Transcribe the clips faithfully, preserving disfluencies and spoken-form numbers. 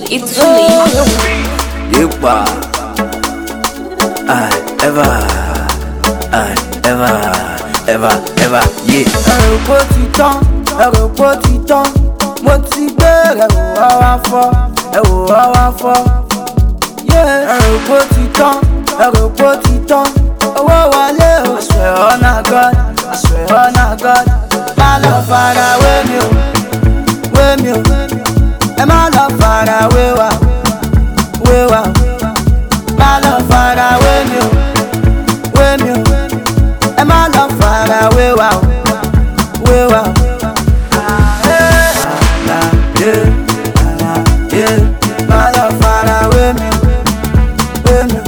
It's Julie. Yepa, I ever, I ever, ever, ever, yeah. Ẹ̀rù kò ti tán, ẹ̀rù kò ti tán. Mo ti gbé ẹ̀rù ọwá fọ́, ẹ̀rù ọwá fọ́. Ẹ̀rù kò ti tán, ẹ̀rù kò ti tán. Owó wọlé o, I swear on a God, I swear on a God. Má lọ fara wé mi o, wé mi o. Ẹ má lọ fara wé wa, wé wa. Má lọ fara wé mi o, wé mi o. Ẹ má lọ fara wé wa, wé wa. Má lọ fara wé mi, wé mi.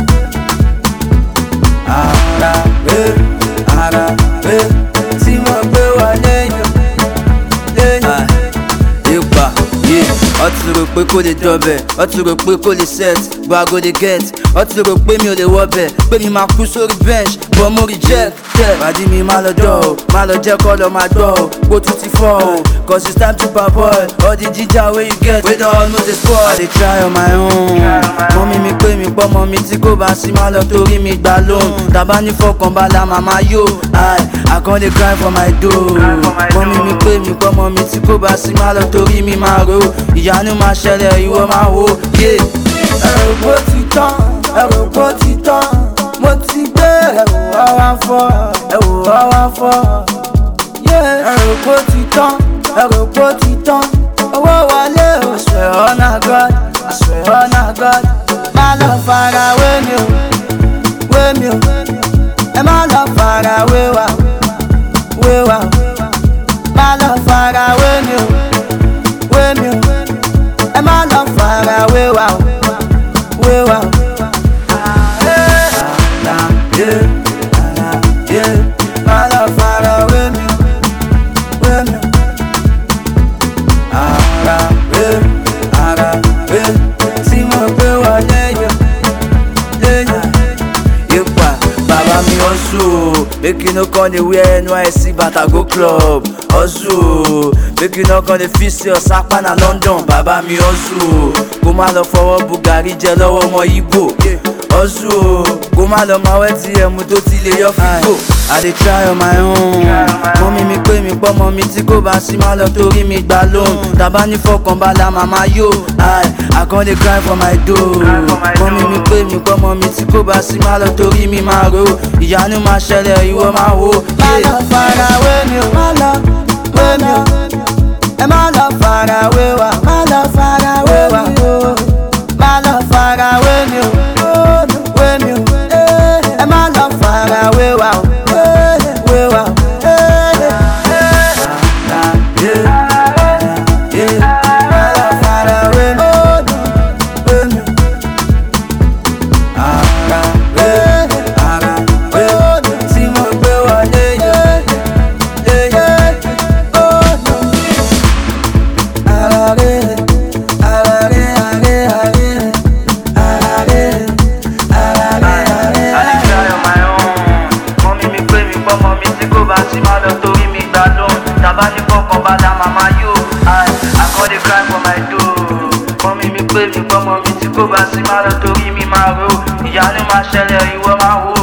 Ara wé, ara wé. Tí mo gbé wọlé yàn, lẹ́yìn. Yepa, yeah. Ó ti rò pé kò lè dọ̀bẹ̀, ó ti rò pé kò lè set, but I go dey get. Ó ti rò pé mi ò lè wọbẹ̀, pé mi máa kú sórí bench, but mo reject. Pàdí mi má lọ dọ̀ o, má lọ jẹ́ kọ́ lọ máa gbọ́ o, kó tún ti fọ́ o. Cause it's time to parboil, all the ginger wey you get, wey don almost dey spoil. I dey try on my own, mọ́mí mi pé mi pọ́ mọ́ mi tí kò bá sí má lọ torí mi gbà lóhùn. Tàbá ní fọkànbalà màmá yó, I I con dey cry for my dough. Mọ́mí mi pé mi pọ́ mọ́ mi tí kò bá sí má lọ torí mi máa ro. Ìyanu máa ṣẹlẹ̀ ìwọ máa wò, yeah. Ẹ̀rù kò ti tán, ẹ̀rù kò ti tán. Mo ti gbé ẹ̀rù ọwá fọ́, ẹ̀rù ọwá fọ́. Ẹ̀rù kò ti tán, ẹ̀rù kò ti tán. Owó wọlé o, I swear on a God, I swear on a God. Má lọ fara wé mi o, wé mi o. Ẹ má lọ fara wé wa, wé wa. Má lọ fara wé mi o, wé mi o. Ẹ má lọ fara wé wa, wé wa. Má lọ fara wé mi, wé mi. Ara wé, ara wé. Tí mo gbé wọlé yàn, lẹ́yìn. Yepa, baba mi hustle, make you no come dey wear N Y S C bata go club. Hustle, make you no come dey feel say ọ̀sápá na London. Baba mi hustle, kó má lọ fọwọ́ bu gàrí jẹ lọ́wọ́ ọmọ Igbo. Hustle, kó má lọ máa wẹ́ tí ẹmu tó ti lè yọ fífò. I dey try on my own, mọ́mí mi pé mi pọ́ mọ́ mi tí kò bá sí má lọ torí mi gbà lóhùn. Tàbá ní fọkànbalà màmá yó, I I con dey cry for my dough. Mọ́mí mi pé mi pọ́ mọ́ mi tí kò bá sí má lọ torí mi máa ro. Ìyanu máa ṣẹlẹ̀ ìwọ máa wò, Má lọ fara wé mi o, má lọ wé mi o. Ẹ má lọ fara wé wa, má lọ fara wé wa. Má lọ fara wé mi o, wé mi o. Ẹ má lọ fara wé wa, wé wa. Má lọ fara wé mi, wé mi o. Ara wé, ara wé. Tí mo gbé wọlé yàn, lẹ́yìn. Ara ré, ara ré, ara ré, ara ré. Ara ré, ara ré, ara ré. I dey try on my own, mọ́mí mi pé mi pọ́ mọ́ mi tí kò bá sí má lọ torí mi gbà lóhùn. Tàbá ní fọkànbalà màmá yó, I I con dey cry for my dough. Mọ́mí mi pé mi pọ́ mọ́ mi tí kò bá sí má lọ torí mi máa ro. Ìyanu máa ṣẹlẹ̀ ìwọ máa wò.